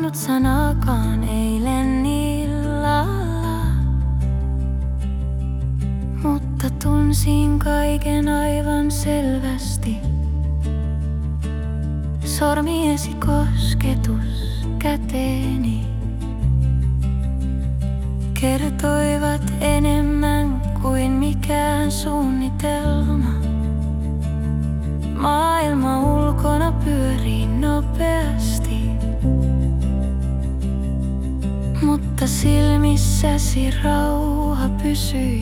sanonut sanakaan eilen illalla, mutta tunsin kaiken aivan selvästi. Sormiesi kosketus käteeni kertoivat enemmän kuin mikään suunnitelma. Maailma ulkona pyörii nopeasti, mutta silmissäsi rauha pysyi.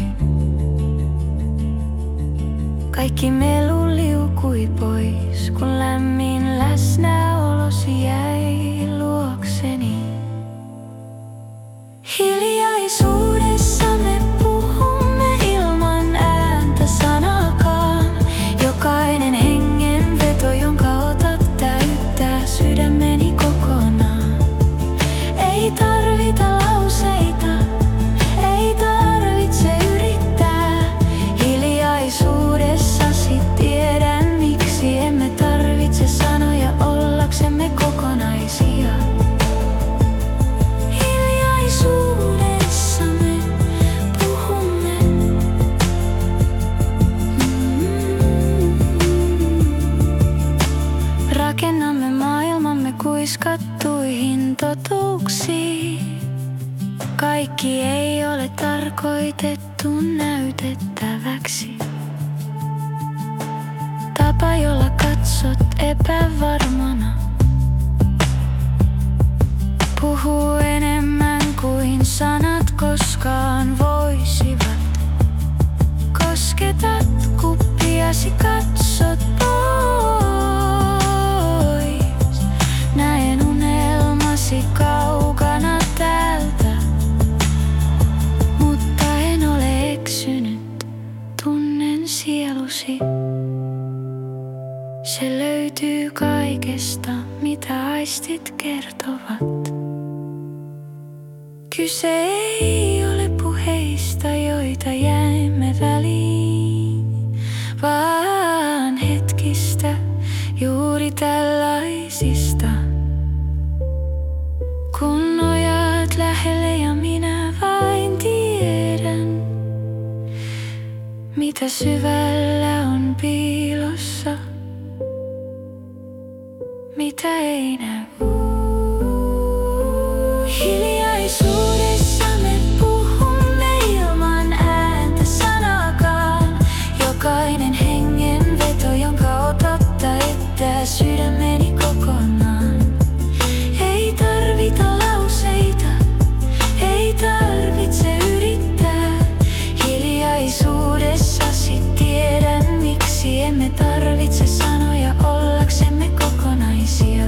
Kaikki melu liukui pois, kun lämmin läsnäolosi jäi luokseni. Hiljaisuudessa me puhumme ilman ääntä sanaakaan. Jokainen hengenveto, jonka otat, täyttää sydämeni kokonaan. Ei tarvita lauseita, ei tarvitse yrittää. Hiljaisuudessasi tiedän, miksi emme tarvitse sanoja ollaksemme kokonaisia. Hiljaisuudessa me puhumme. Rakennamme maailmamme kuiskattuihin totuuksiin. Kaikki ei ole tarkoitettu näytettäväksi. Tapa, jolla katsot epävarmana, puhuu enemmän kuin sanat koskaan voisivat. Kosketat kuppiasi, katsot pois. Näen unelmasi kaukana täältä, mutta en ole eksynyt. Tunnen sielusi. Se löytyy kaikesta, mitä aistit kertovat. Kyse ei ole puheista, joita jäimme väliin, vaan hetkistä, juuri tällaisista. Kun nojat lähelle ja minä vain tiedän, mitä syvällä on piilossa, mitä ei näy. Hiljaisuudessa me puhumme ilman ääntä sanaakaan. Jokainen hengenveto, jonka otat, täyttää sydämeni kokonaan. Ei tarvita lauseita, ei tarvitse yrittää. Hiljaisuudessasi tiedän, miksi emme tarvitse sanoja ollaksemme kokonaisia.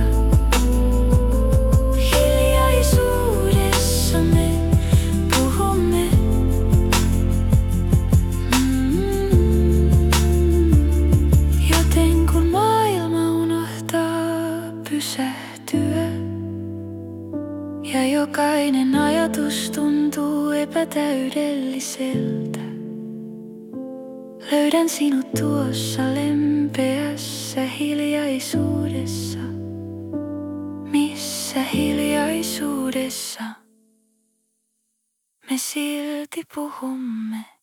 Pysähtyä, ja jokainen ajatus tuntuu epätäydelliseltä. Löydän sinut tuossa lempeässä hiljaisuudessa, missä hiljaisuudessa me silti puhumme.